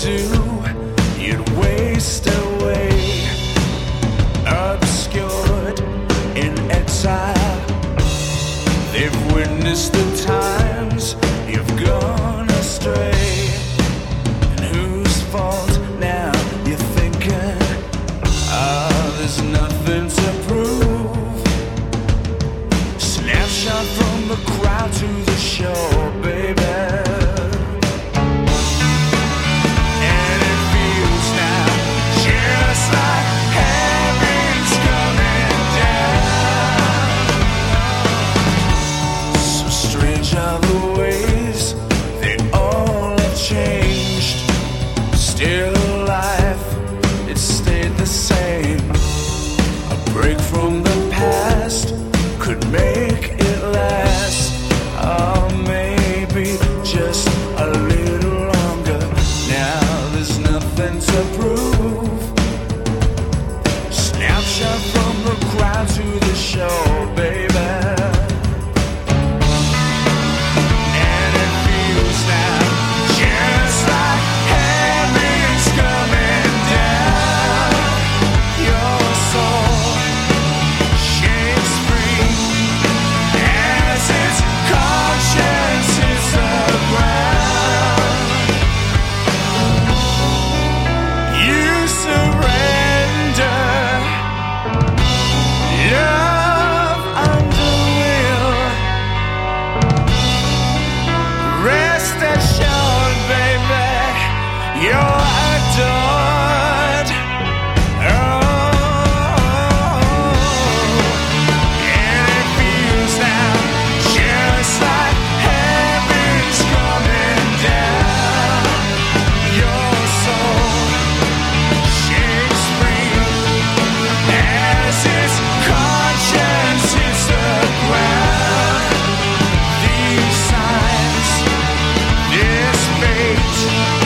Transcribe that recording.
do, you'd waste away, obscured in exile. They've witnessed the times you've gone astray. And whose fault now you're thinking? There's nothing to prove. Snapshot from the crowd to the shore, baby. And it feels now just like heaven's coming down. So strange are the ways they all have changed. Still alive, it stayed the same. A break from the past could make it last. Oh, maybe just a little longer. Now there's nothing to prove. Snapshot from the crowd to the shore, baby. And it feels now just like heaven's coming down. Your soul shakes free as its conscience hits the ground. You surrender, love under will. Rest assured, baby, you're adored. And it feels now just like heaven's coming down. Your soul shakes free as its conscience hits the ground. These signs, this fate,